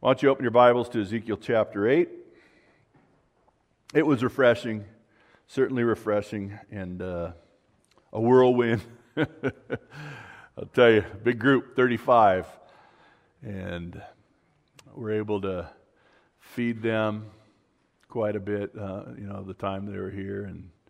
Why don't you open your Bibles to Ezekiel chapter 8? It was refreshing, certainly refreshing, and a whirlwind. I'll tell you, big group, 35, and we're able to feed them quite a bit, the time they were here,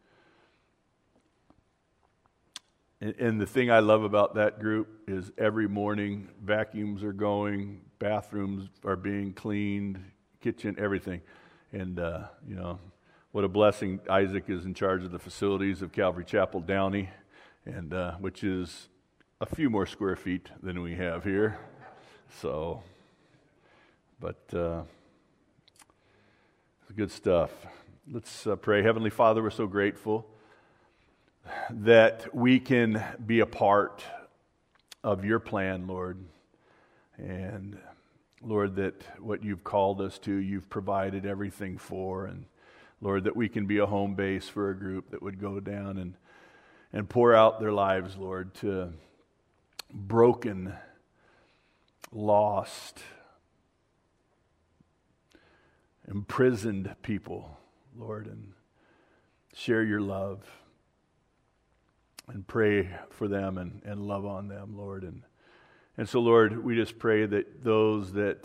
and the thing I love about that group is every morning vacuums are going, bathrooms are being cleaned, kitchen, everything. And, what a blessing. Isaac is in charge of the facilities of Calvary Chapel Downey, and which is a few more square feet than we have here. So, but good stuff. Let's pray. Heavenly Father, we're so grateful that we can be a part of your plan, Lord. And Lord, that what you've called us to, you've provided everything for. And Lord, that we can be a home base for a group that would go down and pour out their lives, Lord, to broken, lost, imprisoned people, Lord, and share your love and pray for them and love on them, Lord. And so, Lord, we just pray that those that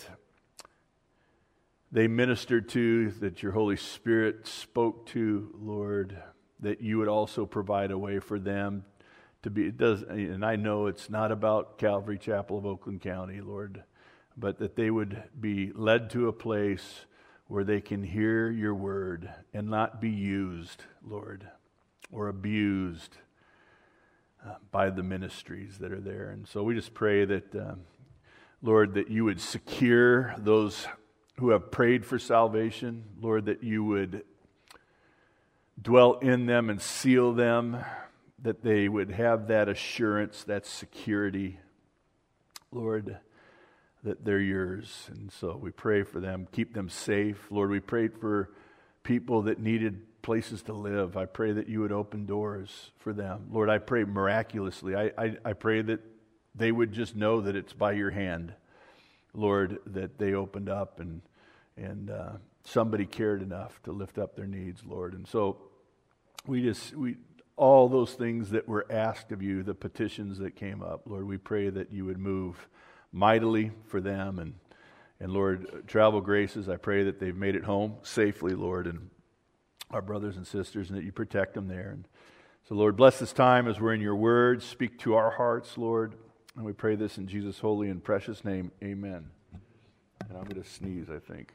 they ministered to, that your Holy Spirit spoke to, Lord, that you would also provide a way for them to be, and I know it's not about Calvary Chapel of Oakland County, Lord, but that they would be led to a place where they can hear your word and not be used, Lord, or abused by the ministries that are there. And so we just pray that, Lord, that you would secure those who have prayed for salvation. Lord, that you would dwell in them and seal them, that they would have that assurance, that security, Lord, that they're yours. And so we pray for them. Keep them safe. Lord, we prayed for people that needed places to live. I pray that you would open doors for them. Lord, I pray miraculously. I pray that they would just know that it's by your hand, Lord, that they opened up and somebody cared enough to lift up their needs, Lord. And so we all those things that were asked of you, the petitions that came up, Lord, we pray that you would move mightily for them. And Lord, travel graces, I pray that they've made it home safely, Lord, and our brothers and sisters, and that you protect them there. And so, Lord, bless this time as we're in your word. Speak to our hearts, Lord. And we pray this in Jesus' holy and precious name. Amen. And I'm going to sneeze, I think.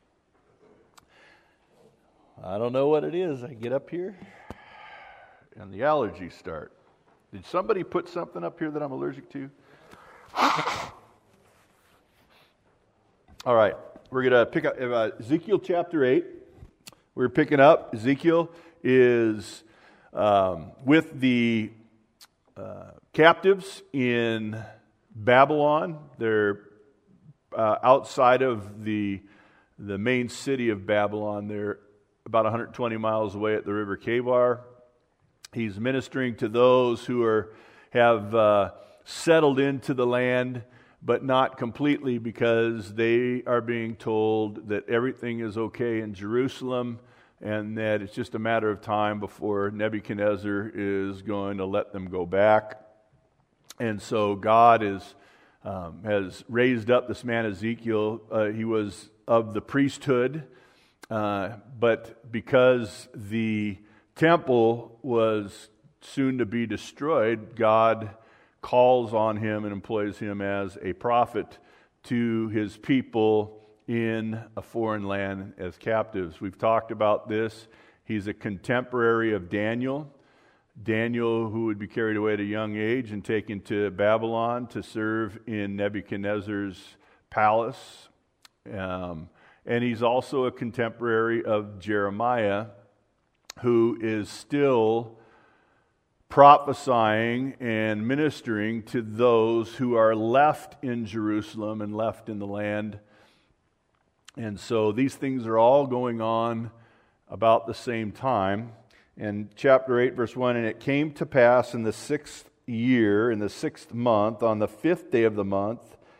I don't know what it is. I get up here, and the allergies start. Did somebody put something up here that I'm allergic to? All right. We're going to pick up Ezekiel chapter 8. We're picking up. Ezekiel is with the captives in Babylon. They're outside of the main city of Babylon. They're about 120 miles away at the river Kebar. He's ministering to those who have settled into the land, but not completely, because they are being told that everything is okay in Jerusalem and that it's just a matter of time before Nebuchadnezzar is going to let them go back. And so God has raised up this man Ezekiel. He was of the priesthood, but because the temple was soon to be destroyed, God calls on him and employs him as a prophet to his people in a foreign land as captives. We've talked about this. He's a contemporary of Daniel. Daniel, who would be carried away at a young age and taken to Babylon to serve in Nebuchadnezzar's palace. And he's also a contemporary of Jeremiah, who is still prophesying and ministering to those who are left in Jerusalem and left in the land. And so these things are all going on about the same time. And chapter 8, verse 1, and it came to pass in the 6th year, in the 6th month, on the 5th day of the month,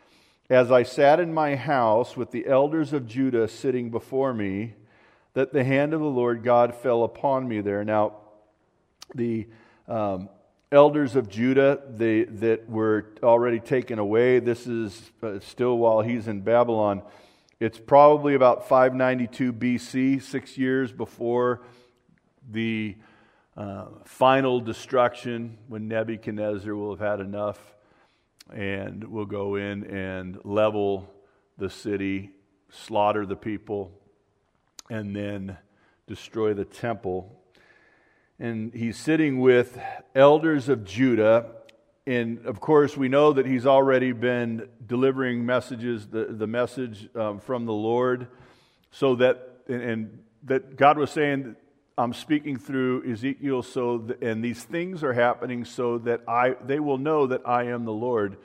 as I sat in my house with the elders of Judah sitting before me, that the hand of the Lord God fell upon me there. Now, the elders of Judah that were already taken away, this is still while he's in Babylon. It's probably about 592 BC, 6 years before the final destruction, when Nebuchadnezzar will have had enough and will go in and level the city, slaughter the people, and then destroy the temple. And he's sitting with elders of Judah. And of course, we know that he's already been delivering messages, the message from the Lord, so that, and that God was saying, I'm speaking through Ezekiel, and these things are happening so that they will know that I am the Lord.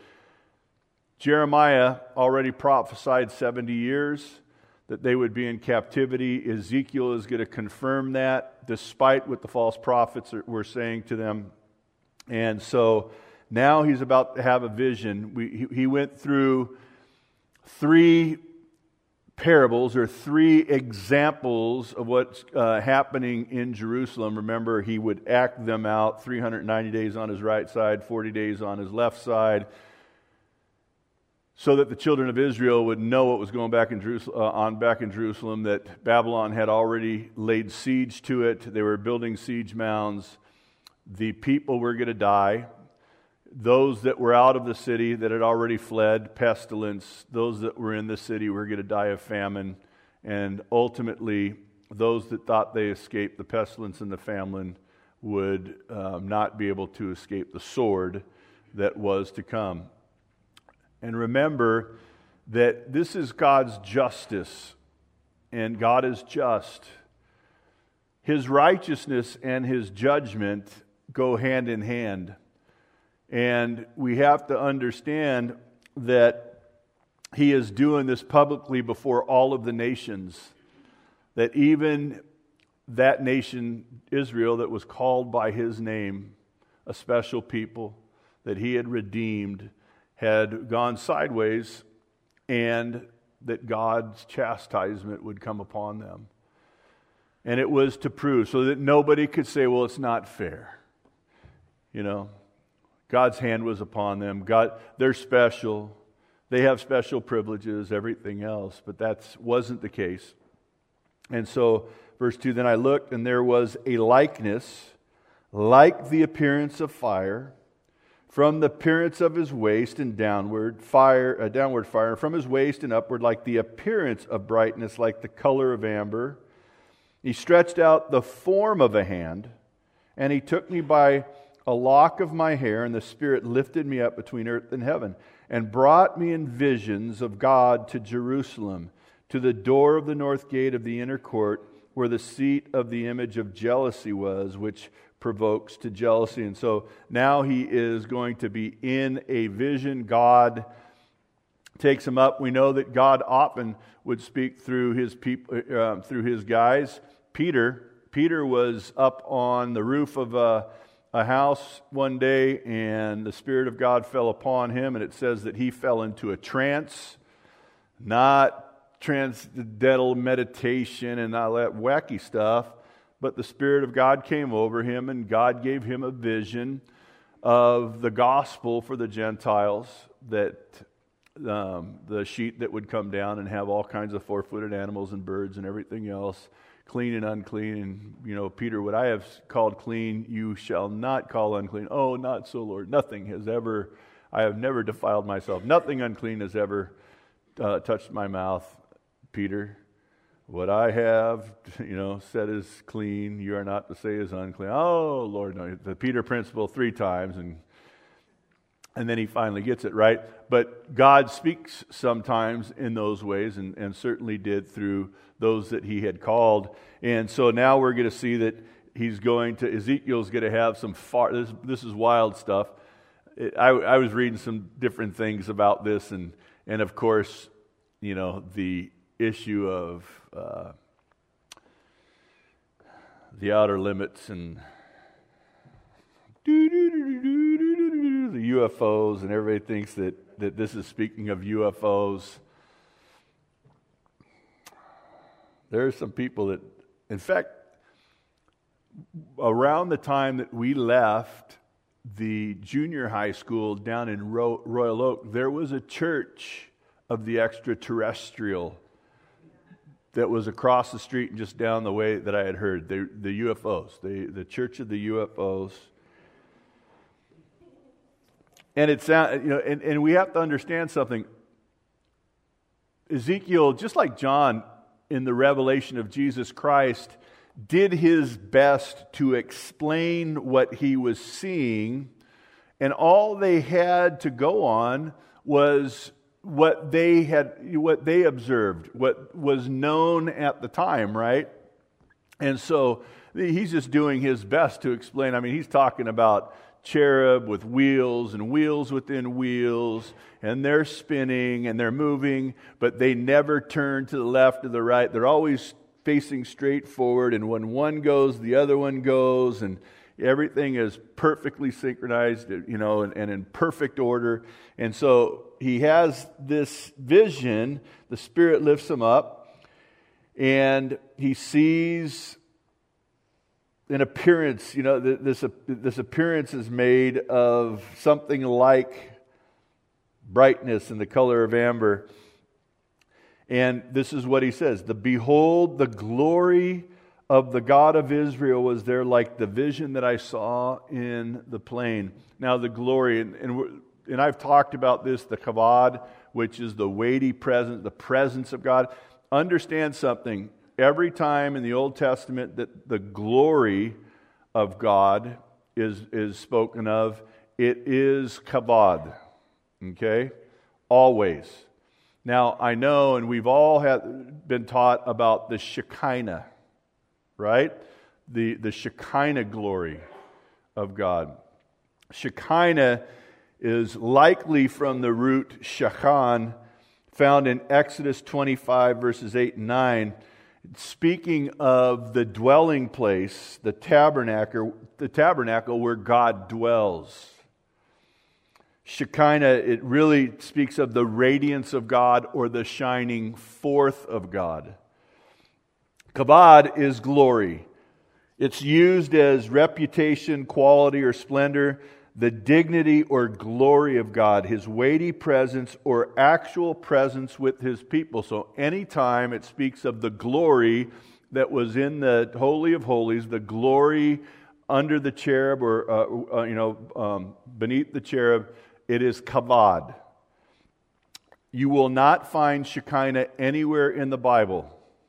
Jeremiah already prophesied 70 years that they would be in captivity. Ezekiel is going to confirm that, despite what the false prophets were saying to them. And so now he's about to have a vision. He went through 3 parables, or 3 examples of what's happening in Jerusalem. Remember, he would act them out: 390 days on his right side, 40 days on his left side, so that the children of Israel would know what was going back in Jerusalem, that Babylon had already laid siege to it. They were building siege mounds. The people were going to die. Those that were out of the city that had already fled, pestilence. Those that were in the city were going to die of famine. And ultimately, those that thought they escaped the pestilence and the famine would not be able to escape the sword that was to come. And remember that this is God's justice, and God is just. His righteousness and His judgment go hand in hand. And we have to understand that He is doing this publicly before all of the nations. That even that nation, Israel, that was called by His name, a special people that He had redeemed, had gone sideways, and that God's chastisement would come upon them. And it was to prove, so that nobody could say, well, it's not fair. You know, God's hand was upon them. They're special. They have special privileges, everything else. But that wasn't the case. And so, verse 2, then I looked, and there was a likeness, like the appearance of fire, from the appearance of his waist and downward fire, and from his waist and upward, like the appearance of brightness, like the color of amber. He stretched out the form of a hand, and he took me by a lock of my hair, and the Spirit lifted me up between earth and heaven, and brought me in visions of God to Jerusalem, to the door of the north gate of the inner court, where the seat of the image of jealousy was, which provokes to jealousy. And so now he is going to be in a vision. God takes him up. We know that God often would speak through his people, through his guys. Peter was up on the roof of a house one day, and the Spirit of God fell upon him, and it says that he fell into a trance, not transcendental meditation and all that wacky stuff, but the Spirit of God came over him, and God gave him a vision of the gospel for the Gentiles, that the sheet that would come down and have all kinds of four-footed animals and birds and everything else, clean and unclean. And, you know, Peter, what I have called clean, you shall not call unclean. Oh, not so, Lord. I have never defiled myself. Nothing unclean has ever touched my mouth, Peter. What I have, said is clean, you are not to say is unclean. Oh, Lord, no. The Peter principle 3 times, and then he finally gets it right. But God speaks sometimes in those ways, and certainly did through those that he had called. And so now we're going to see that Ezekiel's going to have some this is wild stuff. I was reading some different things about this, and of course, the issue of the outer limits and the UFOs, and everybody thinks that this is speaking of UFOs. There are some people that, in fact, around the time that we left the junior high school down in Royal Oak, there was a church of the extraterrestrial that was across the street and just down the way that I had heard, the UFOs, the Church of the UFOs. And it's, and we have to understand something. Ezekiel, just like John in the revelation of Jesus Christ, did his best to explain what he was seeing, and all they had to go on was what they observed, what was known at the time, right? And so he's just doing his best to explain. I mean, he's talking about cherub with wheels and wheels within wheels, and they're spinning and they're moving, but they never turn to the left or the right. They're always facing straight forward, and when one goes, the other one goes, and everything is perfectly synchronized, and in perfect order. And so he has this vision. The Spirit lifts him up, and he sees an appearance. This appearance is made of something like brightness in the color of amber. And this is what he says: "Behold, the glory of the God of Israel was there, like the vision that I saw in the plain." Now, the glory, and I've talked about this, the kavod, which is the weighty presence, the presence of God. Understand something. Every time in the Old Testament that the glory of God is spoken of, it is kavod. Okay? Always. Now, I know, and we've all been taught about the Shekinah, right? The Shekinah glory of God. Shekinah is likely from the root shachan, found in Exodus 25, verses 8 and 9, speaking of the dwelling place, the tabernacle where God dwells. Shekinah, it really speaks of the radiance of God or the shining forth of God. Kavod is glory. It's used as reputation, quality, or splendor, the dignity or glory of God, His weighty presence or actual presence with His people. So anytime it speaks of the glory that was in the Holy of Holies, the glory under the cherub or beneath the cherub, it is kavod. You will not find Shekinah anywhere in the Bible.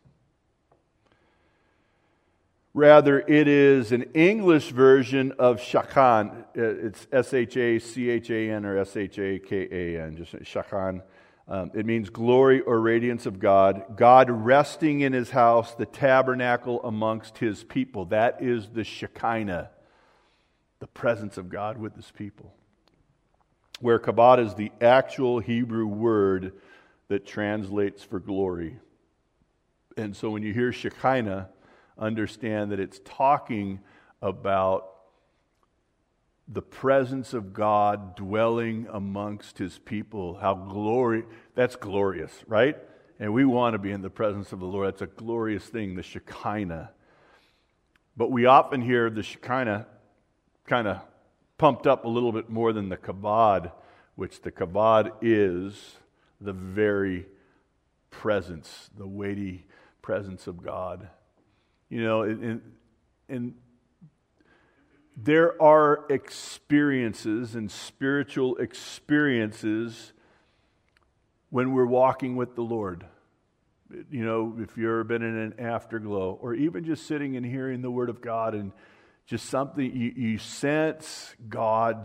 Rather, it is an English version of shachan. It's S-H-A-C-H-A-N or S-H-A-K-A-N, just shachan. It means glory or radiance of God. God resting in His house, the tabernacle amongst His people. That is the Shekinah, the presence of God with His people. Where kavod is the actual Hebrew word that translates for glory. And so when you hear Shekinah, understand that it's talking about the presence of God dwelling amongst His people. That's glorious, right? And we want to be in the presence of the Lord. That's a glorious thing, the Shekinah. But we often hear the Shekinah kind of pumped up a little bit more than the kavod, which the kavod is the very presence, the weighty presence of God. And there are experiences and spiritual experiences when we're walking with the Lord. If you've ever been in an afterglow, or even just sitting and hearing the Word of God, and just something you sense God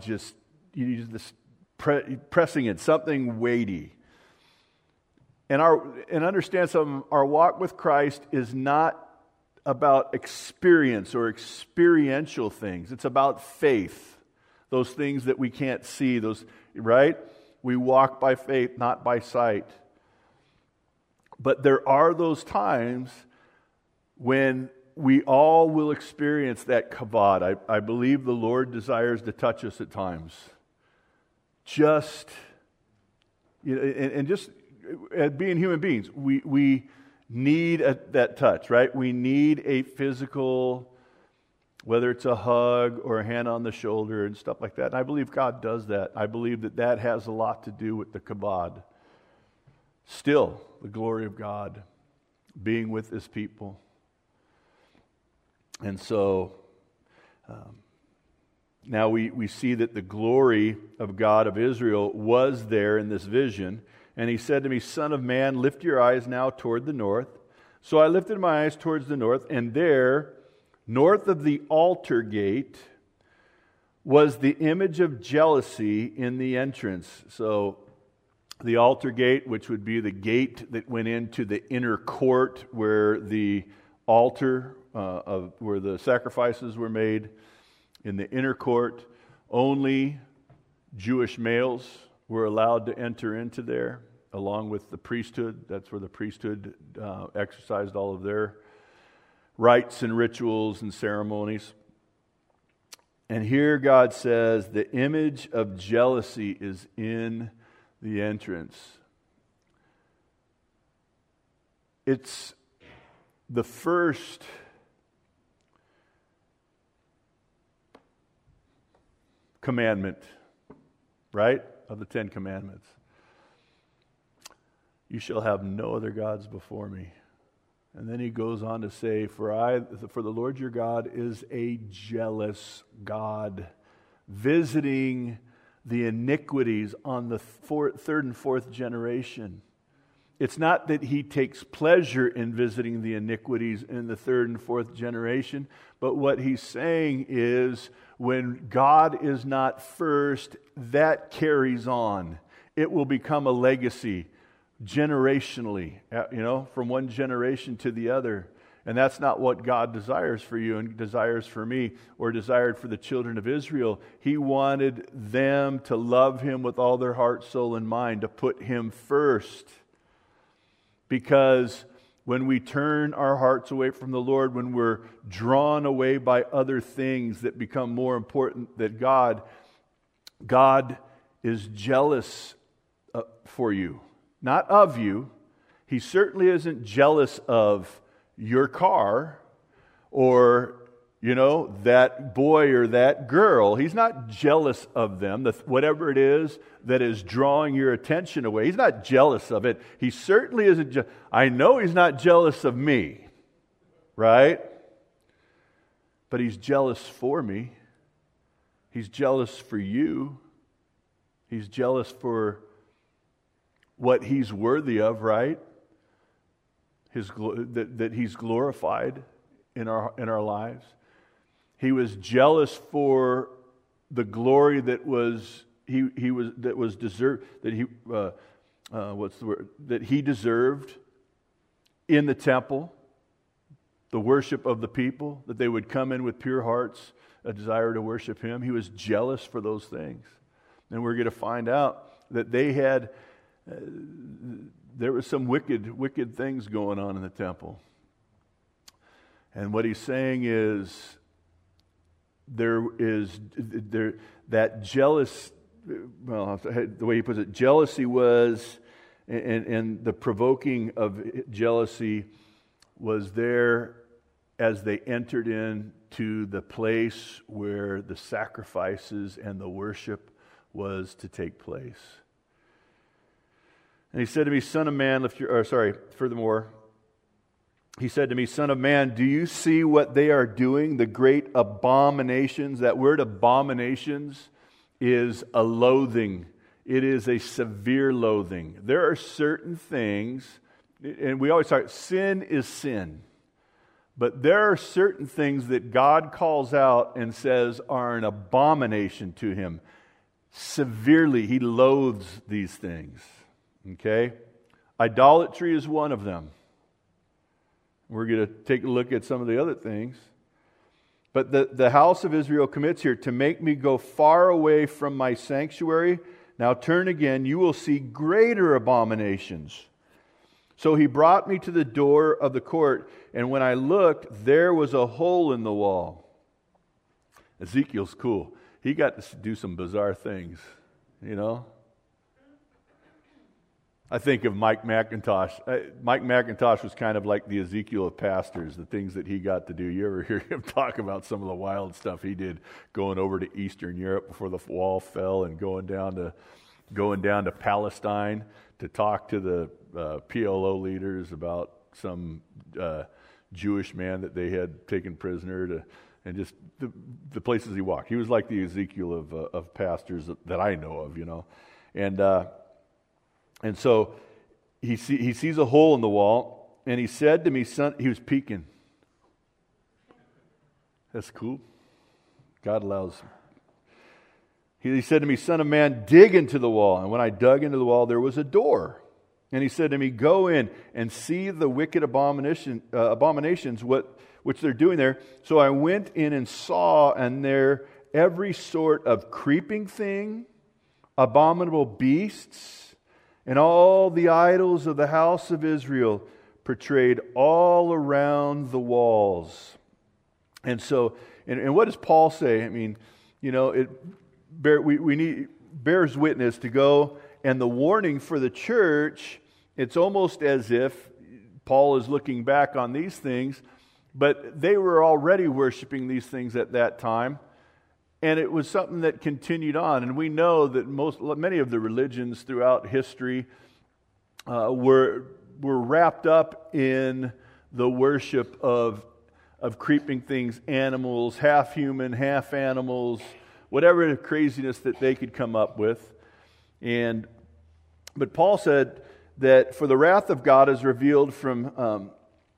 pressing in, something weighty. And understand something, our walk with Christ is not about experience or experiential things. It's about faith. Those things that we can't see, right? We walk by faith, not by sight. But there are those times when we all will experience that kavod. I believe the Lord desires to touch us at times. just, and just being human beings, we need that touch, right? We need a physical, whether it's a hug or a hand on the shoulder and stuff like that. And I believe God does that. I believe that has a lot to do with the kabod. Still, the glory of God being with His people. And so, now we see that the glory of God of Israel was there in this vision. And He said to me, Son of man, lift your eyes now toward the north. So I lifted my eyes towards the north, and there, north of the altar gate, was the image of jealousy in the entrance. So the altar gate, which would be the gate that went into the inner court where the altar where the sacrifices were made, in the inner court, only Jewish males were allowed to enter into there, along with the priesthood. That's where the priesthood exercised all of their rites and rituals and ceremonies. And here God says the image of jealousy is in the entrance. It's the first commandment, right, of the 10 Commandments. You shall have no other gods before me. And then he goes on to say, for the Lord your God is a jealous God, visiting the iniquities on the third and fourth generation. It's not that He takes pleasure in visiting the iniquities in the third and fourth generation, but what He's saying is when God is not first, that carries on. It will become a legacy generationally, from one generation to the other. And that's not what God desires for you and desires for me, or desired for the children of Israel. He wanted them to love Him with all their heart, soul, and mind, to put Him first. Because when we turn our hearts away from the Lord, when we're drawn away by other things that become more important than God is jealous for you. Not of you. He certainly isn't jealous of your car or, that boy or that girl. He's not jealous of them. Whatever it is that is drawing your attention away, He's not jealous of it. He certainly isn't. I know He's not jealous of me, right? But He's jealous for me. He's jealous for you. He's jealous for what He's worthy of, right? That He's glorified in our lives. He was jealous for the glory that was deserved, that He deserved in the temple, the worship of the people, that they would come in with pure hearts, a desire to worship Him. He was jealous for those things. And we're going to find out that they had there was some wicked things going on in the temple. And what he's saying is that jealous, the way he puts it, jealousy was, and the provoking of jealousy was there as they entered into the place where the sacrifices and the worship was to take place. And he said to me, furthermore, he said to me, Son of man, do you see what they are doing, the great abominations? That word abominations is a loathing. It is a severe loathing. There are certain things, and we always talk, sin is sin. But there are certain things that God calls out and says are an abomination to Him. Severely, He loathes these things. Okay? Idolatry is one of them. We're going to take a look at some of the other things. But the house of Israel commits here, to make me go far away from my sanctuary. Now turn again, you will see greater abominations. So he brought me to the door of the court, and when I looked, there was a hole in the wall. Ezekiel's cool. He got to do some bizarre things. you know? I think of Mike McIntosh. Mike McIntosh was kind of like the Ezekiel of pastors, the things that he got to do. You ever hear him talk about some of the wild stuff he did going over to Eastern Europe before the wall fell and going down to Palestine to talk to the PLO leaders about some Jewish man that they had taken prisoner and just the places he walked. He was like the Ezekiel of pastors that I know of, you know. And so he sees a hole in the wall, and he said to me, son, he was peeking. That's cool. God allows. He said to me, son of man, dig into the wall. And when I dug into the wall, there was a door. And he said to me, go in and see the wicked abominations, which they're doing there. So I went in and saw, and there every sort of creeping thing, abominable beasts, and all the idols of the house of Israel portrayed all around the walls. And so, and what does Paul say? I mean, you know, it bears witness to go, and the warning for the church, it's almost as if Paul is looking back on these things, but they were already worshiping these things at that time. And it was something that continued on. And we know that many of the religions throughout history were wrapped up in the worship of creeping things, animals, half human, half animals, whatever craziness that they could come up with. But Paul said that for the wrath of God is revealed from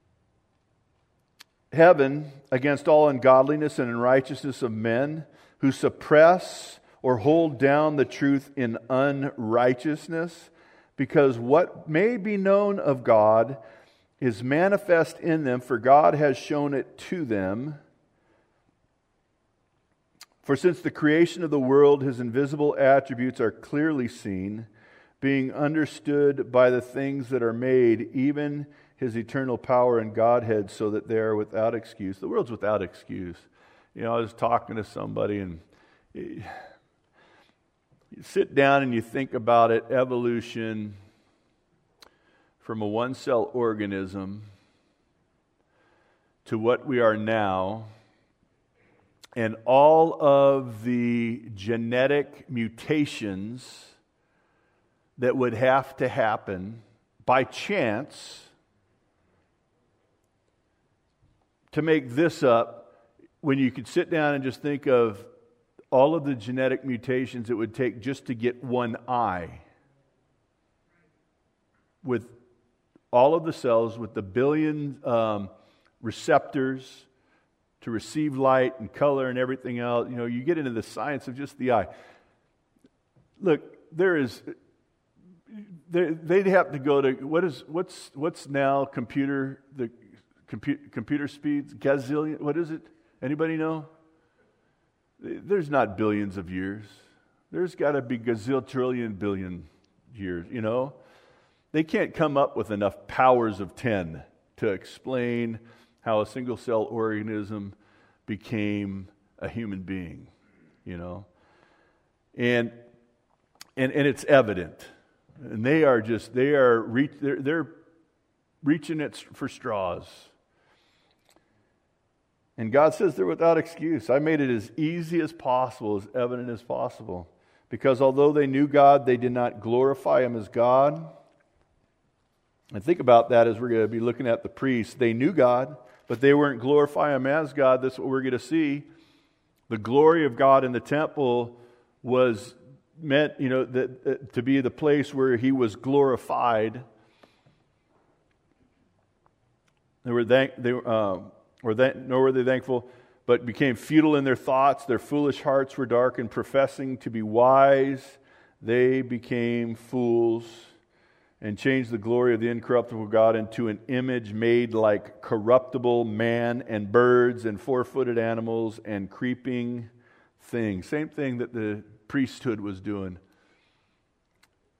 heaven against all ungodliness and unrighteousness of men, who suppress or hold down the truth in unrighteousness, because what may be known of God is manifest in them, for God has shown it to them. For since the creation of the world, His invisible attributes are clearly seen, being understood by the things that are made, even His eternal power and Godhead, so that they are without excuse. The world's without excuse. You know, I was talking to somebody, and you sit down and you think about it, evolution from a one-cell organism to what we are now, and all of the genetic mutations that would have to happen by chance to make this up, when you could sit down and just think of all of the genetic mutations it would take just to get one eye, with all of the cells, with the billion receptors to receive light and color and everything else. You know, you get into the science of just the eye. Look, they'd have to go to what's now computer speeds, gazillion. What is it? Anybody know? There's not billions of years. There's got to be gazillion billion years, you know? They can't come up with enough powers of 10 to explain how a single-cell organism became a human being, you know? And it's evident. And they're reaching it for straws. And God says they're without excuse. I made it as easy as possible, as evident as possible. Because although they knew God, they did not glorify Him as God. And think about that as we're going to be looking at the priests. They knew God, but they weren't glorifying Him as God. That's what we're going to see. The glory of God in the temple was meant, you know, to be the place where He was glorified. Nor were they thankful, but became futile in their thoughts. Their foolish hearts were darkened. Professing to be wise, they became fools, and changed the glory of the incorruptible God into an image made like corruptible man and birds and four-footed animals and creeping things. Same thing that the priesthood was doing,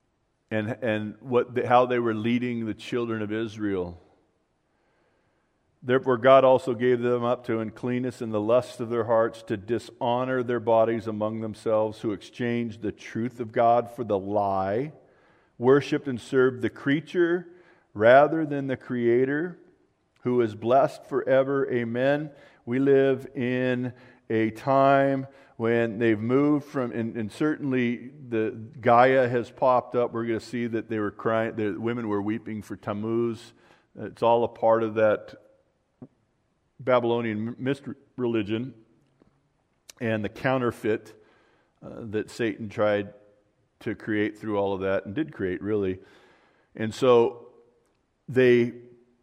and how they were leading the children of Israel. Therefore God also gave them up to uncleanness and the lust of their hearts, to dishonor their bodies among themselves, who exchanged the truth of God for the lie, worshipped and served the creature rather than the Creator, who is blessed forever. Amen. We live in a time when they've moved from, and certainly the Gaia has popped up. We're going to see that they were crying, the women were weeping for Tammuz. It's all a part of that Babylonian mystery religion and the counterfeit that Satan tried to create through all of that, and did create, really. And so they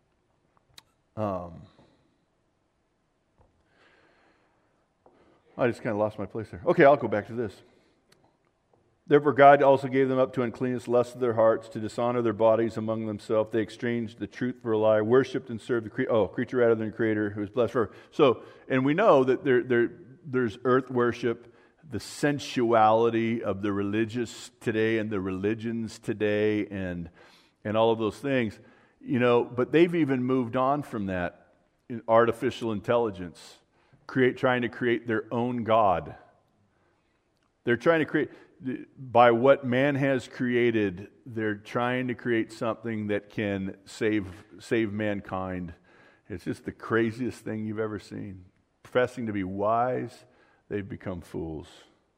I just kind of lost my place there. Okay, I'll go back to this. Therefore God also gave them up to uncleanness, lust of their hearts, to dishonor their bodies among themselves. They exchanged the truth for a lie, worshipped and served the creature rather than the Creator, who is blessed forever. So, and we know that there's earth worship, the sensuality of the religious today and the religions today, and all of those things, but they've even moved on from that in artificial intelligence, trying to create their own God. They're trying to create, by what man has created, they're trying to create something that can save mankind. It's just the craziest thing you've ever seen. Professing to be wise, they've become fools.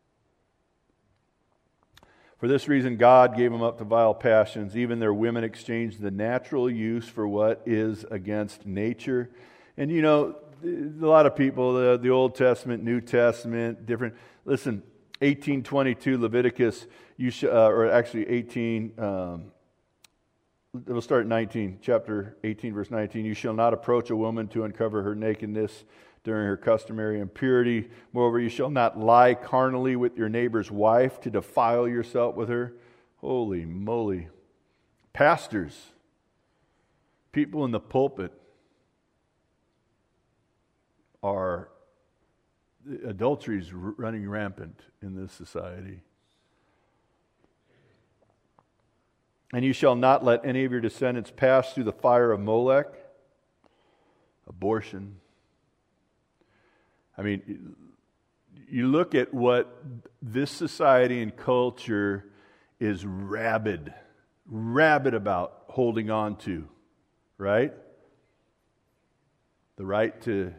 For this reason, God gave them up to vile passions. Even their women exchanged the natural use for what is against nature. And a lot of people, the Old Testament, New Testament, different. Listen, 18:22 Leviticus, or actually 18. We'll start at 19, chapter 18, verse 19. You shall not approach a woman to uncover her nakedness during her customary impurity. Moreover, you shall not lie carnally with your neighbor's wife to defile yourself with her. Holy moly. Pastors, people in the pulpit, adultery is running rampant in this society. And you shall not let any of your descendants pass through the fire of Molech. Abortion. I mean, you look at what this society and culture is rabid about holding on to, right? The right to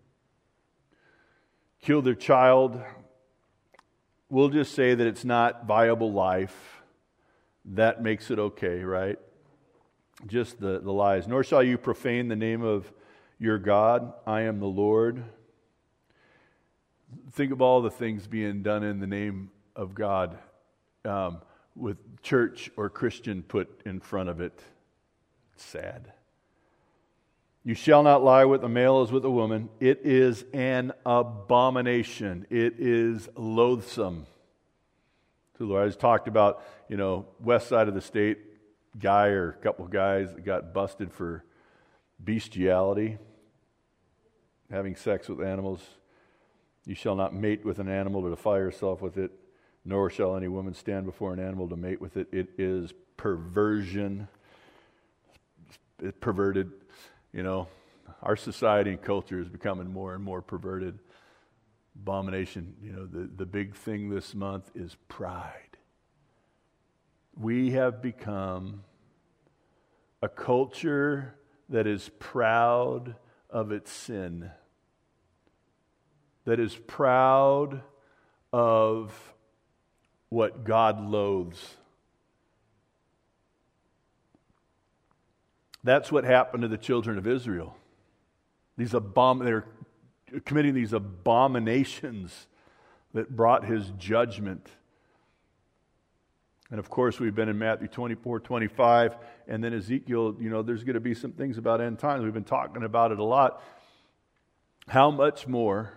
kill their child. We'll just say that it's not viable life. That makes it okay, right? Just the lies. Nor shall you profane the name of your God. I am the Lord. Think of all the things being done in the name of God with church or Christian put in front of it. It's sad. You shall not lie with a male as with a woman. It is an abomination. It is loathsome. So the Lord has talked about, west side of the state, guy or a couple of guys that got busted for bestiality, having sex with animals. You shall not mate with an animal to defile yourself with it, nor shall any woman stand before an animal to mate with it. It is perversion. It's perverted. Our society and culture is becoming more and more perverted. Abomination. The big thing this month is pride. We have become a culture that is proud of its sin, that is proud of what God loathes. That's what happened to the children of Israel. They're committing these abominations that brought His judgment. And of course, we've been in Matthew 24, 25, and then Ezekiel, there's going to be some things about end times. We've been talking about it a lot. How much more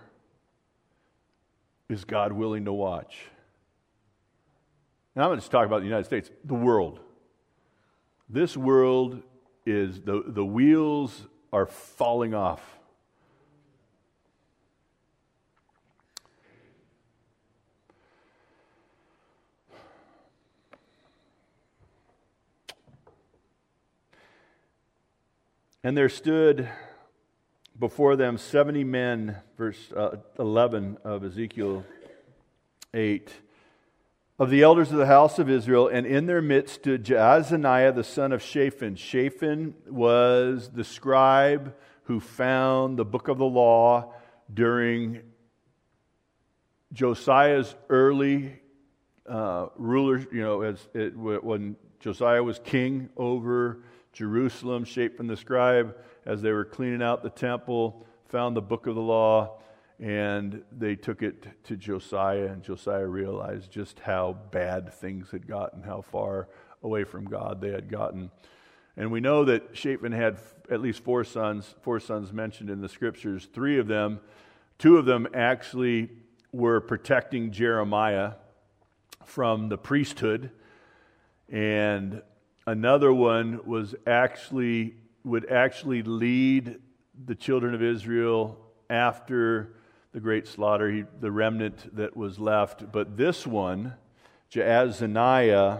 is God willing to watch? And I'm going to just talk about the United States, the world. This world is, the wheels are falling off. And there stood before them 70 men, verse 11 of Ezekiel 8, of the elders of the house of Israel, and in their midst stood Jaazaniah the son of Shaphan. Shaphan was the scribe who found the book of the law during Josiah's early rulers, when Josiah was king over Jerusalem. Shaphan the scribe, as they were cleaning out the temple, found the book of the law, and they took it to Josiah, and Josiah realized just how bad things had gotten, how far away from God they had gotten. And we know that Shaphan had at least four sons mentioned in the scriptures. Two of them actually were protecting Jeremiah from the priesthood, and another one would actually lead the children of Israel after the great slaughter, the remnant that was left. But this one, Jaazaniah,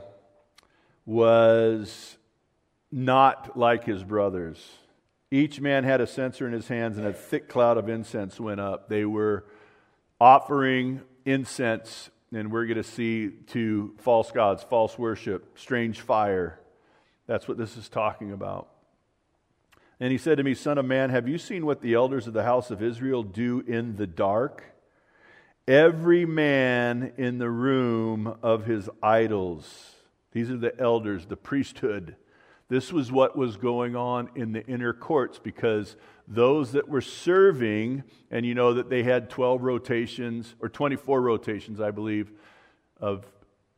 was not like his brothers. Each man had a censer in his hands, and a thick cloud of incense went up. They were offering incense, and we're going to see, to false gods, false worship, strange fire. That's what this is talking about. And he said to me, Son of man, have you seen what the elders of the house of Israel do in the dark? Every man in the room of his idols. These are the elders, the priesthood. This was what was going on in the inner courts, because those that were serving, and you know that they had 12 rotations, or 24 rotations, I believe, of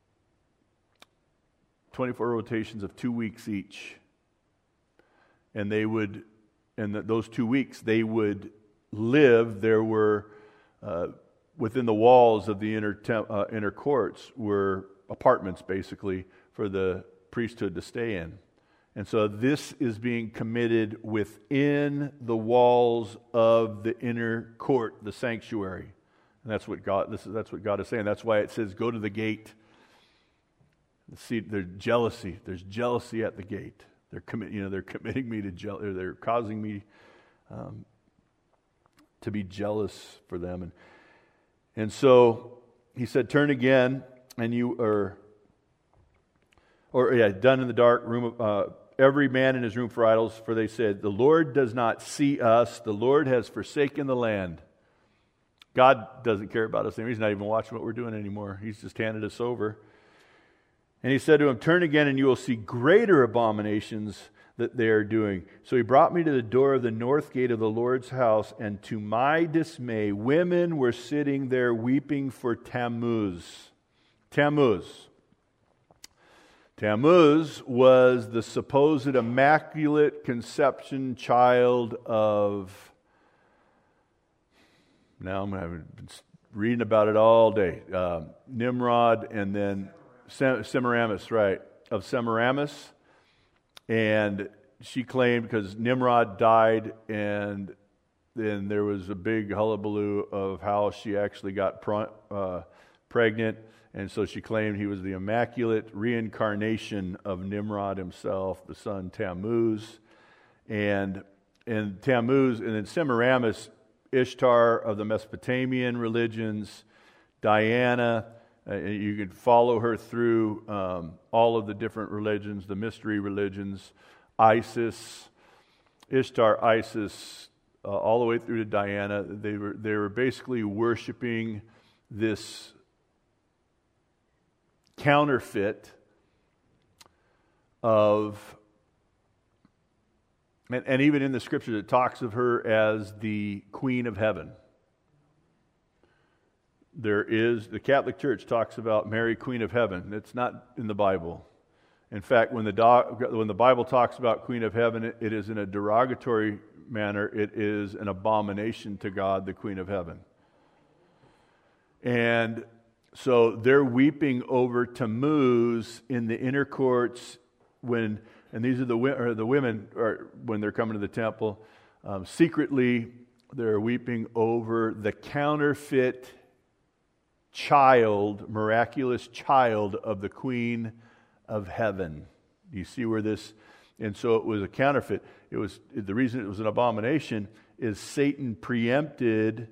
24 rotations of 2 weeks each. And those 2 weeks, they would live. There were, within the walls of the inner courts, were apartments, basically, for the priesthood to stay in. And so this is being committed within the walls of the inner court, the sanctuary. And that's what God is saying. That's why it says, go to the gate. See, there's jealousy. There's jealousy at the gate. They're committing me to jealousy. They're causing me to be jealous for them. And so he said, turn again, and you are, done in the dark room, every man in his room for idols, for they said, the Lord does not see us. The Lord has forsaken the land. God doesn't care about us anymore. He's not even watching what we're doing anymore. He's just handed us over. And he said to him, turn again and you will see greater abominations that they are doing. So he brought me to the door of the north gate of the Lord's house, and to my dismay, women were sitting there weeping for Tammuz. Tammuz was the supposed immaculate conception child of, now I'm been reading about it all day, Nimrod, and then Semiramis, right, of Semiramis. And she claimed, because Nimrod died, and then there was a big hullabaloo of how she actually got pregnant, and so she claimed he was the immaculate reincarnation of Nimrod himself, the son Tammuz. And Tammuz, and then Semiramis, Ishtar of the Mesopotamian religions, Diana. You can follow her through all of the different religions, the mystery religions, Isis, Ishtar, Isis, all the way through to Diana. They were basically worshiping this counterfeit of, and even in the scriptures it talks of her as the Queen of Heaven. The Catholic Church talks about Mary, Queen of Heaven. It's not in the Bible. In fact, when the Bible talks about Queen of Heaven, it is in a derogatory manner. It is an abomination to God, the Queen of Heaven. And so they're weeping over Tammuz in the inner courts and these are the women, when they're coming to the temple, secretly they're weeping over the counterfeit miraculous child of the Queen of Heaven. You see where this, and so it was a counterfeit. the reason it was an abomination is Satan preempted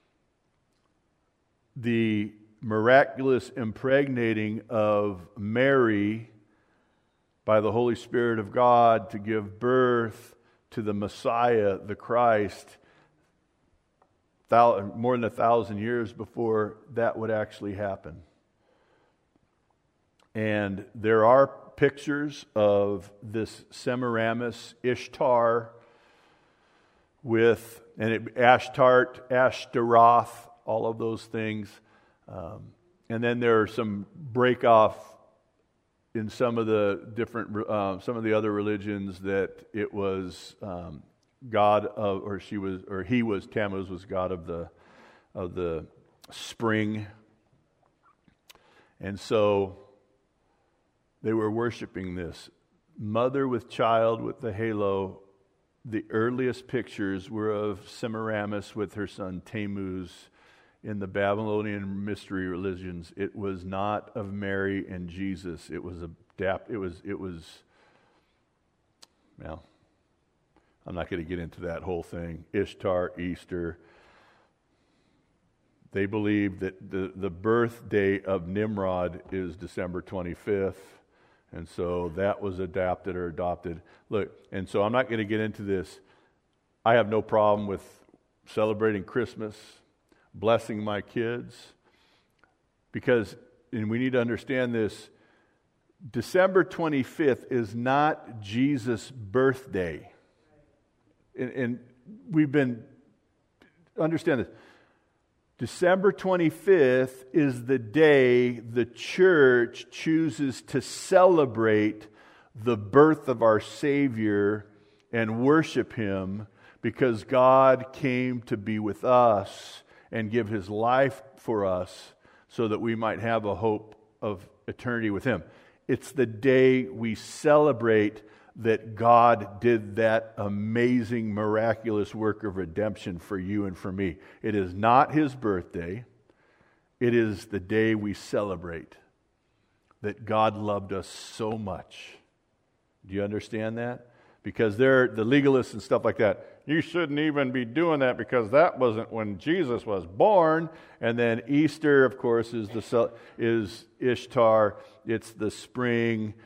the miraculous impregnating of Mary by the Holy Spirit of God to give birth to the Messiah, the Christ, more than 1,000 years before that would actually happen. And there are pictures of this Semiramis, Ishtar, Ashtaroth, all of those things. And then there are some break off in some of the different, some of the other religions that it was God of, Tammuz was God of the spring, and so they were worshiping this mother with child with the halo. The earliest pictures were of Semiramis with her son Tammuz in the Babylonian mystery religions. It was not of Mary and Jesus. It was well, I'm not going to get into that whole thing. Ishtar, Easter. They believe that the birthday of Nimrod is December 25th. And so that was adapted or adopted. Look, and so I'm not going to get into this. I have no problem with celebrating Christmas, blessing my kids, because, and we need to understand this, December 25th is not Jesus' birthday. And we've been, understand this. December 25th is the day the church chooses to celebrate the birth of our Savior and worship Him, because God came to be with us and give His life for us so that we might have a hope of eternity with Him. It's the day we celebrate that God did that amazing, miraculous work of redemption for you and for me. It is not His birthday. It is the day we celebrate that God loved us so much. Do you understand that? Because they're the legalists and stuff like that. You shouldn't even be doing that because that wasn't when Jesus was born. And then Easter, of course, is Ishtar. It's the spring.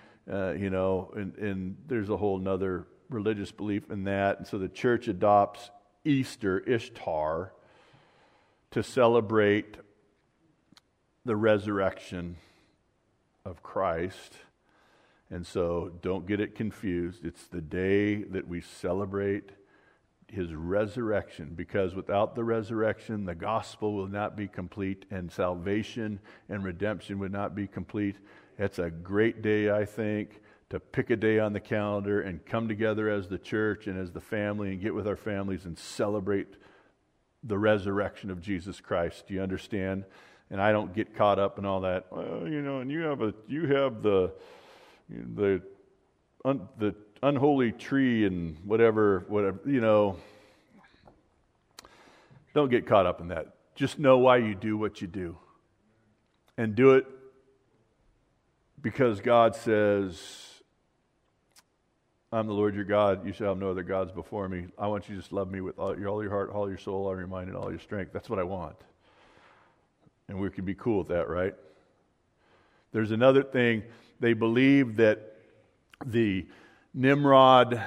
And there's a whole nother religious belief in that. And so the church adopts Easter, Ishtar, to celebrate the resurrection of Christ. And so don't get it confused. It's the day that we celebrate His resurrection, because without the resurrection, the gospel will not be complete, and salvation and redemption would not be complete. It's a great day, I think, to pick a day on the calendar and come together as the church and as the family and get with our families and celebrate the resurrection of Jesus Christ. Do you understand? And I don't get caught up in all that. Well, and you have the unholy tree and whatever. Don't get caught up in that. Just know why you do what you do, and do it because God says, I'm the Lord your God. You shall have no other gods before me. I want you to just love me with all your heart, all your soul, all your mind, and all your strength. That's what I want. And we can be cool with that, right? There's another thing. They believe that the Nimrod,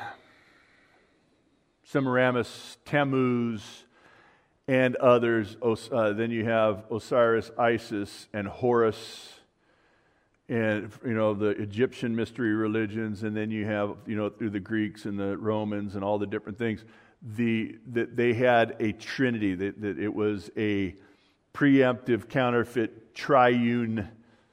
Semiramis, Tammuz, and others, then you have Osiris, Isis, and Horus, and the Egyptian mystery religions, and then you have through the Greeks and the Romans and all the different things, that they had a trinity, that it was a preemptive, counterfeit, triune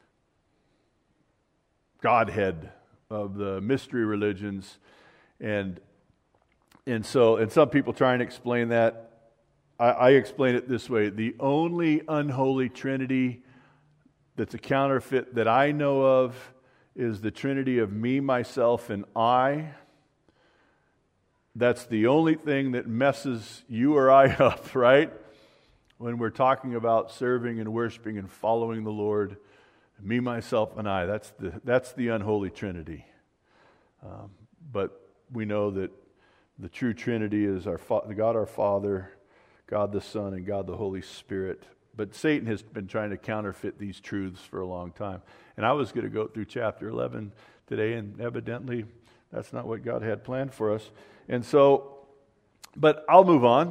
Godhead of the mystery religions, and some people try and explain that. I explain it this way: the only unholy trinity that's a counterfeit that I know of is the trinity of me, myself, and I. That's the only thing that messes you or I up, right? When we're talking about serving and worshiping and following the Lord, me, myself, and I, that's the unholy trinity. But we know that The true Trinity is God our Father, God the Son, and God the Holy Spirit. But Satan has been trying to counterfeit these truths for a long time. And I was going to go through chapter 11 today, and evidently that's not what God had planned for us. And so, but I'll move on.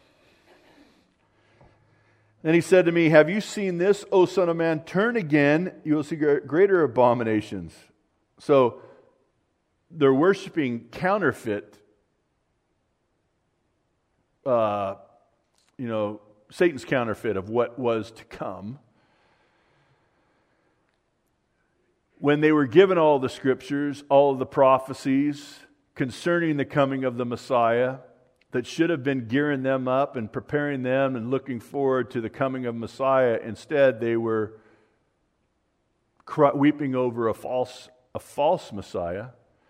Then he said to me, have you seen this, O Son of Man? Turn again, you will see greater abominations. So, they're worshiping counterfeit, Satan's counterfeit of what was to come. When they were given all the scriptures, all of the prophecies concerning the coming of the Messiah, that should have been gearing them up and preparing them and looking forward to the coming of Messiah. Instead, they were weeping over a false Messiah.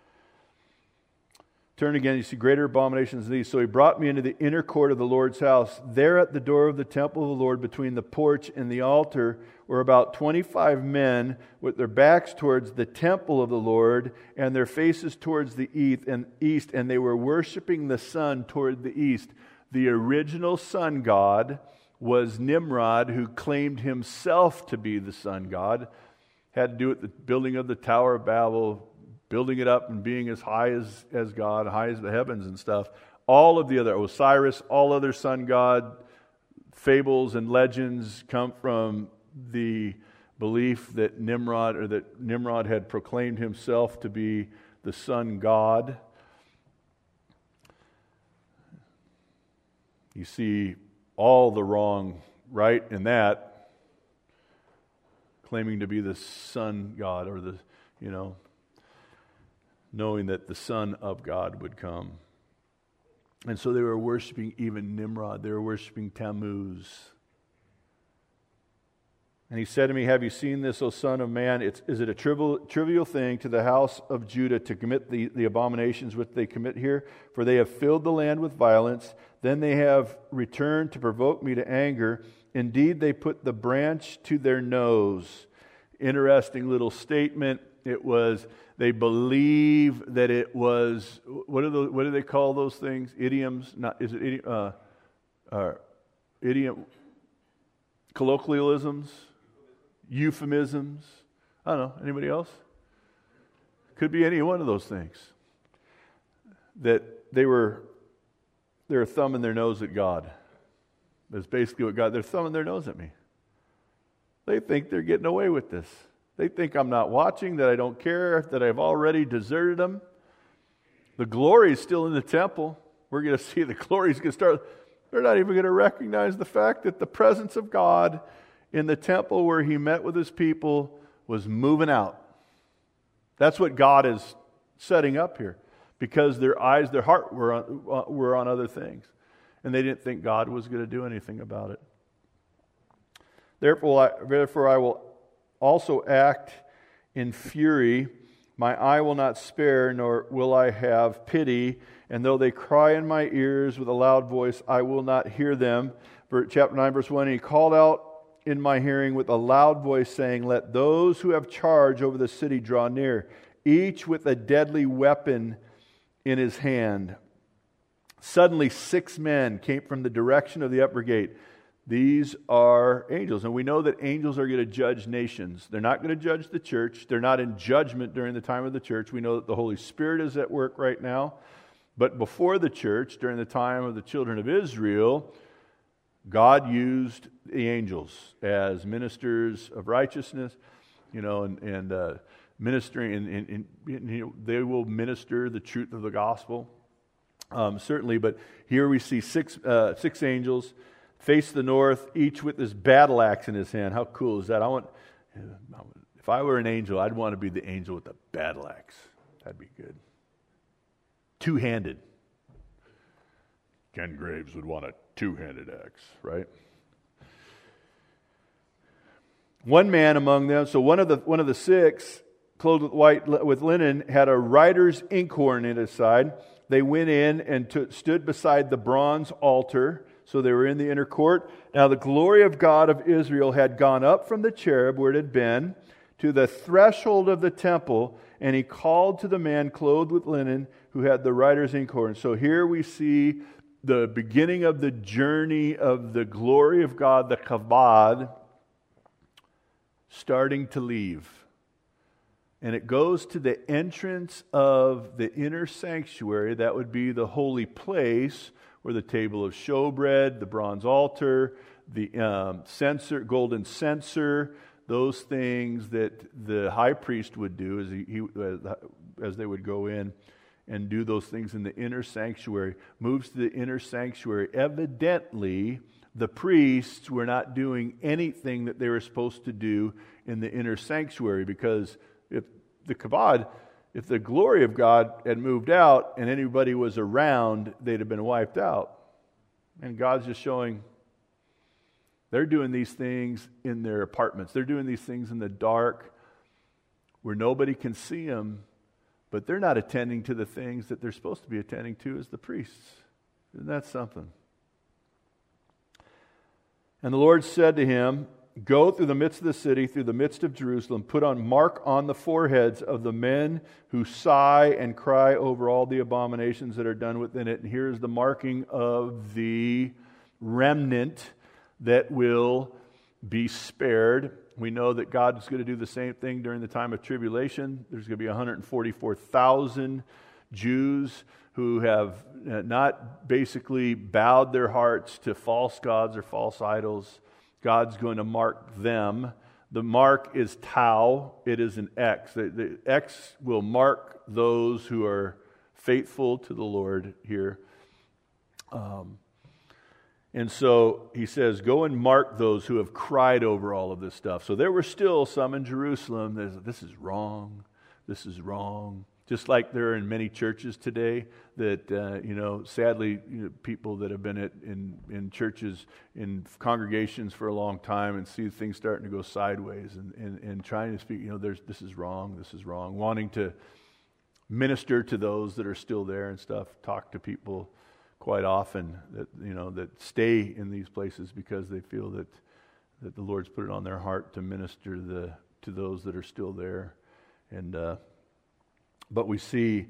Turn again, you see greater abominations than these. So he brought me into the inner court of the Lord's house. There at the door of the temple of the Lord, between the porch and the altar, were about 25 men with their backs towards the temple of the Lord and their faces towards the east, and they were worshiping the sun toward the east. The original sun god was Nimrod, who claimed himself to be the sun god. Had to do with the building of the Tower of Babel, building it up and being as high as God, high as the heavens and stuff. All of the other, Osiris, all other sun god fables and legends come from the belief that Nimrod had proclaimed himself to be the sun god. You see all the wrong right in that, claiming to be the sun god, or knowing that the Son of God would come. And so they were worshiping even Nimrod. They were worshiping Tammuz. And he said to me, have you seen this, O Son of Man? Is it a trivial thing to the house of Judah to commit the abominations which they commit here? For they have filled the land with violence. Then they have returned to provoke me to anger. Indeed, they put the branch to their nose. Interesting little statement. It was, they believe that it was, what do they call those things? Idioms? Idiom, colloquialisms? Euphemisms? I don't know. Anybody else? Could be any one of those things. That they're thumbing their nose at God. That's basically what God, they're thumbing their nose at me. They think they're getting away with this. They think I'm not watching, that I don't care, that I've already deserted them. The glory is still in the temple. We're going to see the glory is going to start. They're not even going to recognize the fact that the presence of God in the temple where he met with his people was moving out. That's what God is setting up here, because their eyes, their heart were on other things. And they didn't think God was going to do anything about it. Therefore I will also act in fury. My eye will not spare, nor will I have pity. And though they cry in my ears with a loud voice, I will not hear them. Chapter 9, verse 1, he called out in my hearing with a loud voice, saying, let those who have charge over the city draw near, each with a deadly weapon in his hand. Suddenly 6 men came from the direction of the upper gate. These are angels. And we know that angels are going to judge nations. They're not going to judge the church. They're not in judgment during the time of the church. We know that the Holy Spirit is at work right now. But before the church, during the time of the children of Israel, God used the angels as ministers of righteousness, and ministering, and they will minister the truth of the gospel, certainly. But here we see six angels face the north, each with this battle axe in his hand. How cool is that? If I were an angel, I'd want to be the angel with the battle axe. That'd be good. Two-handed. Ken Graves would want a two-handed axe, right? One man among them, so one of the 6, clothed with linen, had a writer's inkhorn in his side. They went in and stood beside the bronze altar. So they were in the inner court. Now the glory of God of Israel had gone up from the cherub where it had been to the threshold of the temple, and he called to the man clothed with linen who had the writer's inkhorn. So here we see the beginning of the journey of the glory of God, the kabod, starting to leave. And it goes to the entrance of the inner sanctuary. That would be the holy place where the table of showbread, the bronze altar, the golden censer, those things that the high priest would do as they would go in and do those things in the inner sanctuary, moves to the inner sanctuary. Evidently, the priests were not doing anything that they were supposed to do in the inner sanctuary, because if the glory of God had moved out and anybody was around, they'd have been wiped out. And God's just showing they're doing these things in their apartments. They're doing these things in the dark where nobody can see them, but they're not attending to the things that they're supposed to be attending to as the priests. Isn't that something? And the Lord said to him, "Go through the midst of the city, through the midst of Jerusalem, put on mark on the foreheads of the men who sigh and cry over all the abominations that are done within it." And here's the marking of the remnant that will be spared. We know that God is going to do the same thing during the time of tribulation. There's going to be 144,000 Jews who have not basically bowed their hearts to false gods or false idols. God's going to mark them. The mark is tau. It is an X. The X will mark those who are faithful to the Lord here. And so he says, go and mark those who have cried over all of this stuff. So there were still some in Jerusalem that this is wrong. This is wrong. Just like there are in many churches today that, sadly, people that have been in churches, in congregations for a long time and see things starting to go sideways and trying to speak, this is wrong, wanting to minister to those that are still there and stuff, talk to people quite often that stay in these places because they feel that the Lord's put it on their heart to minister to those that are still there. And but we see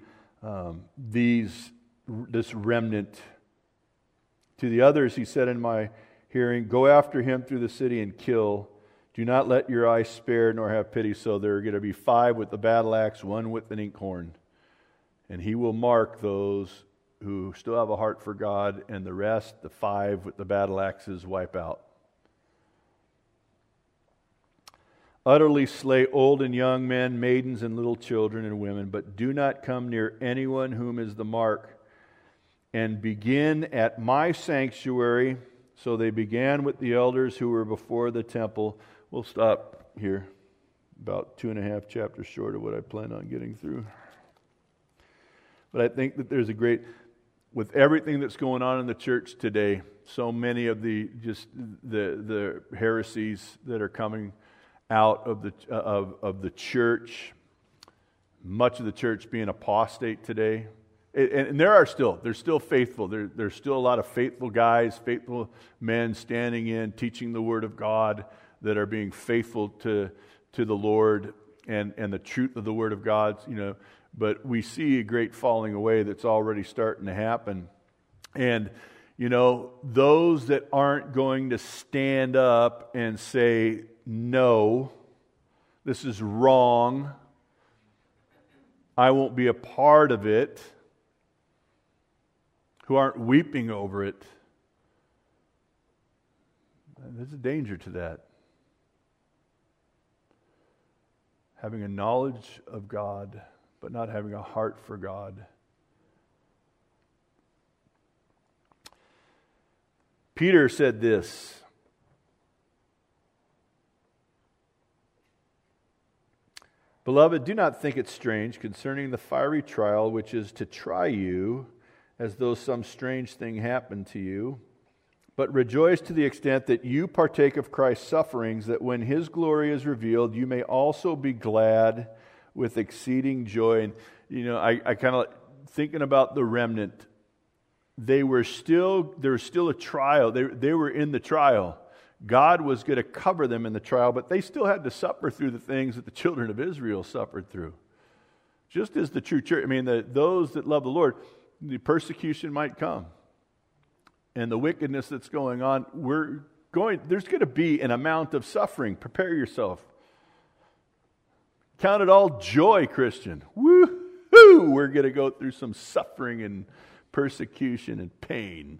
this remnant. To the others he said in my hearing, go after him through the city and kill. Do not let your eyes spare nor have pity. So there are going to be 5 with the battle axe, 1 with an inkhorn. And he will mark those who still have a heart for God, and the rest, the 5 with the battle axes, wipe out. Utterly slay old and young men, maidens and little children and women, but do not come near anyone whom is the mark. And begin at my sanctuary. So they began with the elders who were before the temple. We'll stop here, about 2.5 chapters short of what I plan on getting through. But I think that there's with everything that's going on in the church today, so many of the heresies that are coming out of the church, much of the church being apostate today, and there's still faithful. There's still a lot of faithful guys, faithful men standing in, teaching the Word of God, that are being faithful to the Lord and the truth of the Word of God. But we see a great falling away that's already starting to happen. And, those that aren't going to stand up and say, no, this is wrong, I won't be a part of it, who aren't weeping over it, there's a danger to that. Having a knowledge of God, but not having a heart for God. Peter said this, "Beloved, do not think it strange concerning the fiery trial which is to try you, as though some strange thing happened to you. But rejoice to the extent that you partake of Christ's sufferings, that when His glory is revealed, you may also be glad with exceeding joy." And, I kind of thinking about the remnant. There was still a trial. They were in the trial. God was going to cover them in the trial, but they still had to suffer through the things that the children of Israel suffered through. Just as the true church, those that love the Lord, the persecution might come. And the wickedness that's going on, there's going to be an amount of suffering. Prepare yourself. Count it all joy, Christian. Woo-hoo! We're going to go through some suffering and persecution and pain.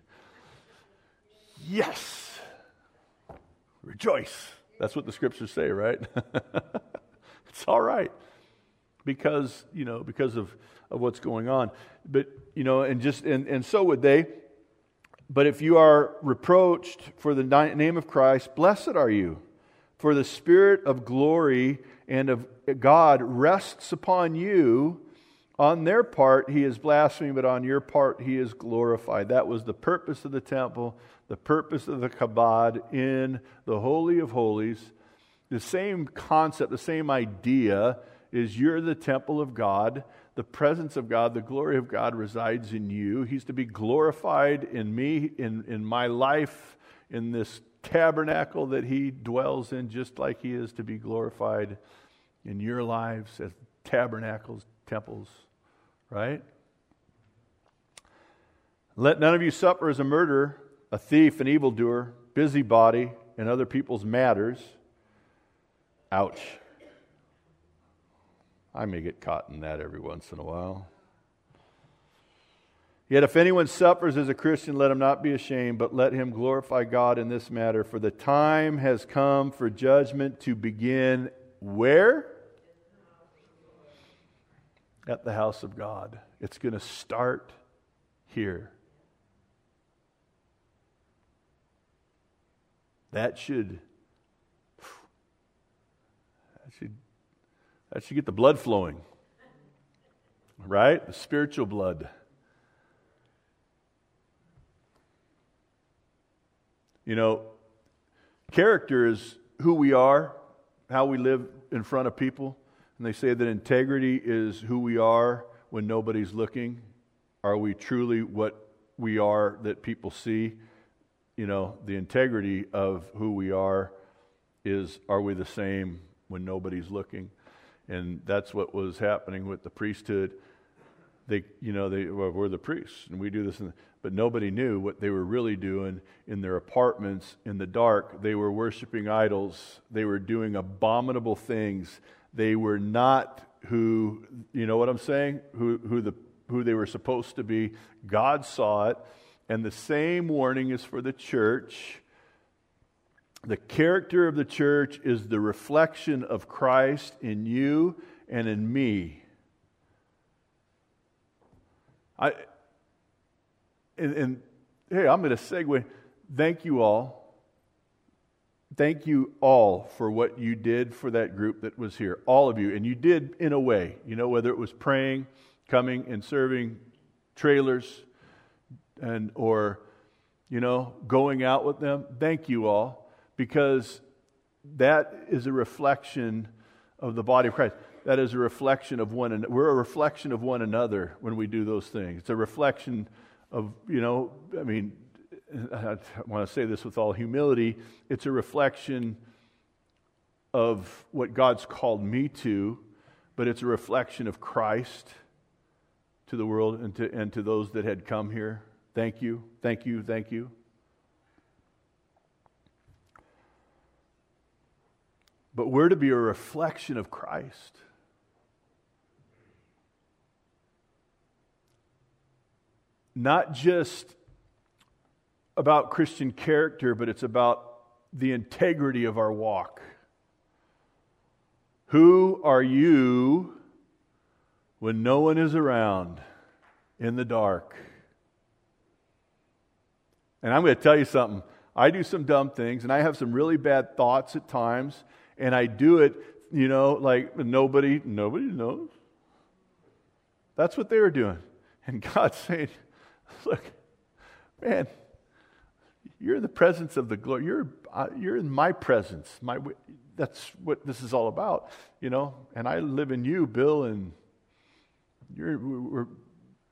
Yes! Rejoice. That's what the scriptures say, right? It's all right. Because of what's going on. But, and so would they. But if you are reproached for the name of Christ, blessed are you. For the Spirit of glory and of God rests upon you. On their part, He is blasphemed, but on your part, He is glorified. That was the purpose of the temple, the purpose of the kabod in the Holy of Holies. The same concept, the same idea is you're the temple of God. The presence of God, the glory of God resides in you. He's to be glorified in me, in my life, in this tabernacle that He dwells in, just like He is to be glorified in your lives as tabernacles, temples, right? Let none of you suffer as a murderer, a thief, an evildoer, busybody in other people's matters. Ouch. I may get caught in that every once in a while. Yet if anyone suffers as a Christian, let him not be ashamed, but let him glorify God in this matter. For the time has come for judgment to begin where? At the house of God. It's going to start here. That should get the blood flowing, right? The spiritual blood. Character is who we are, how we live in front of people. And they say that integrity is who we are when nobody's looking. Are we truly what we are that people see? The integrity of who we are we the same when nobody's looking? And that's what was happening with the priesthood. We're the priests, and we do this. But nobody knew what they were really doing in their apartments in the dark. They were worshiping idols. They were doing abominable things. They were not who, you know what I'm saying? Who they were supposed to be. God saw it. And the same warning is for the church. The character of the church is the reflection of Christ in you and in me. Hey, I'm going to segue. Thank you all. Thank you all for what you did for that group that was here. All of you. And you did in a way. Whether it was praying, coming and serving trailers, or going out with them. Thank you all. Because that is a reflection of the body of Christ. That is a reflection of one another. We're a reflection of one another when we do those things. It's a reflection of, I want to say this with all humility, it's a reflection of what God's called me to, but it's a reflection of Christ to the world and to those that had come here. Thank you, thank you, thank you. But we're to be a reflection of Christ. Not just about Christian character, but it's about the integrity of our walk. Who are you when no one is around in the dark? And I'm going to tell you something. I do some dumb things, and I have some really bad thoughts at times, and I do it, like nobody knows. That's what they were doing. And God's saying, look, man, you're in the presence of the glory. You're in my presence. That's what this is all about, And I live in you, Bill, and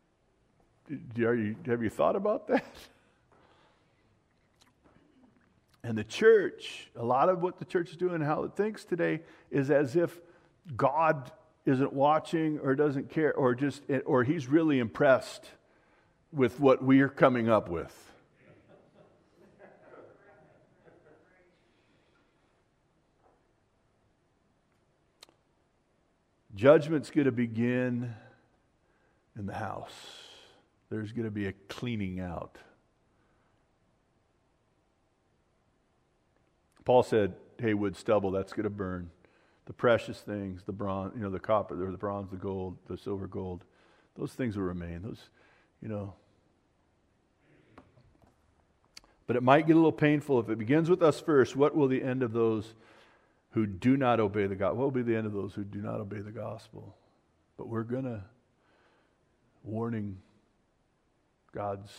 have you thought about that? And the church, a lot of what the church is doing, how it thinks today, is as if God isn't watching or doesn't care, or he's really impressed with what we're coming up with. Judgment's going to begin in the house. There's going to be a cleaning out. Paul said, hey, wood, stubble, that's going to burn. The precious things, the bronze, the copper, or the bronze, the gold, the silver, gold, those things will remain. But it might get a little painful if it begins with us first. What will the end of those who do not obey the gospel? What will be the end of those who do not obey the gospel? But we're going to warning God's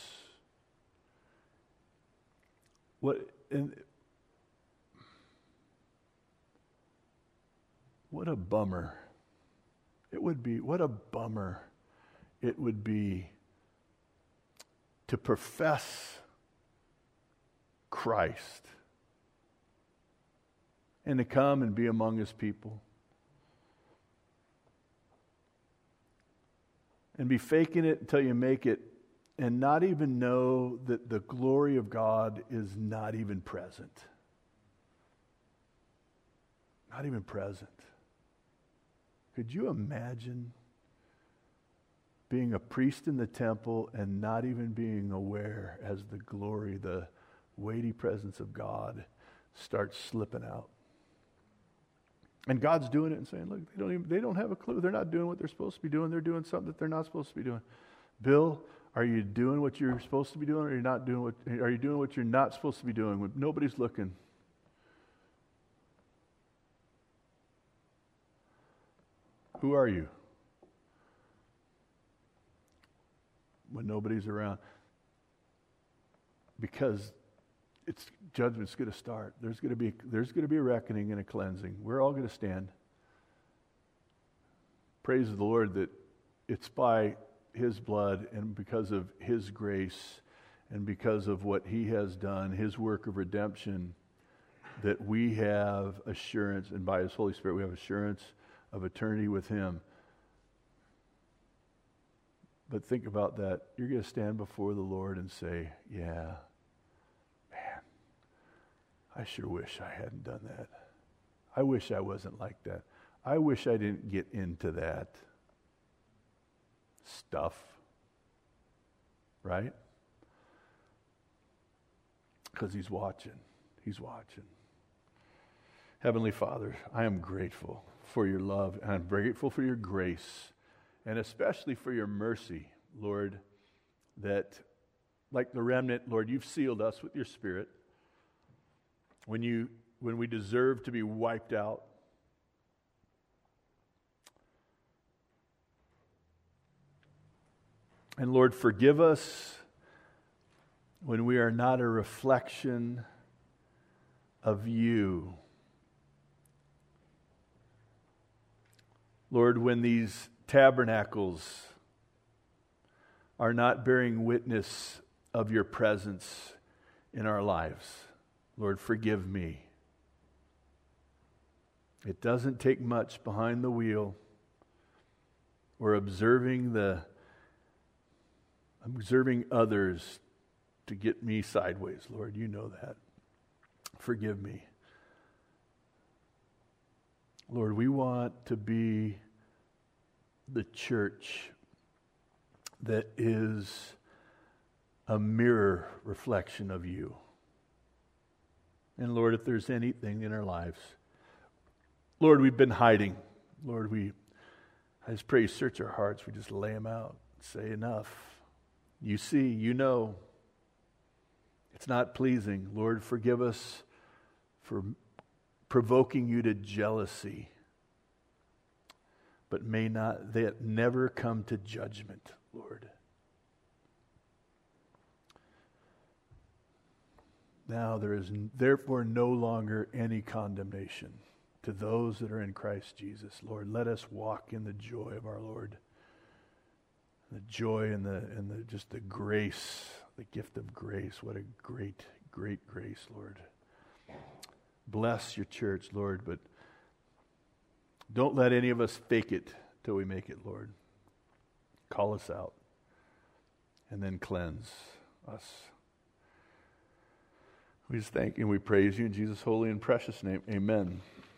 what a bummer it would be. What a bummer it would be to profess Christ and to come and be among his people and be faking it until you make it and not even know that the glory of God is not even present. Not even present. Could you imagine being a priest in the temple and not even being aware as the glory, the weighty presence of God starts slipping out? And God's doing it and saying, look, they don't have a clue. They're not doing what they're supposed to be doing. They're doing something that they're not supposed to be doing. Bill, are you doing what you're supposed to be doing, or are you doing what you're not supposed to be doing when nobody's looking? Who are you when nobody's around? Because judgment's going to start. There's going to be a reckoning and a cleansing. We're all going to stand. Praise the Lord that it's by his blood and because of his grace and because of what he has done, his work of redemption, that we have assurance, and by his Holy Spirit we have assurance of eternity with him. But think about that. You're going to stand before the Lord and say, yeah, man, I sure wish I hadn't done that. I wish I wasn't like that. I wish I didn't get into that stuff. Right? Because he's watching. He's watching. Heavenly Father, I am grateful for your love, and I'm grateful for your grace, and especially for your mercy, Lord, that like the remnant, Lord, you've sealed us with your Spirit when we deserve to be wiped out. And Lord, forgive us when we are not a reflection of you. Lord, when these tabernacles are not bearing witness of your presence in our lives, Lord, forgive me. It doesn't take much behind the wheel or observing others to get me sideways, Lord. You know that. Forgive me. Lord, we want to be the church that is a mirror reflection of you. And Lord, if there's anything in our lives, Lord, we've been hiding. Lord, I just pray you search our hearts. We just lay them out. Say enough. You see, you know. It's not pleasing. Lord, forgive us for provoking you to jealousy. But may not that never come to judgment, Lord. Now there is therefore no longer any condemnation to those that are in Christ Jesus. Lord, let us walk in the joy of our Lord. The joy and just the grace, the gift of grace. What a great, great grace, Lord. Bless your church, Lord, but don't let any of us fake it till we make it, Lord. Call us out and then cleanse us. We just thank you and we praise you in Jesus' holy and precious name. Amen.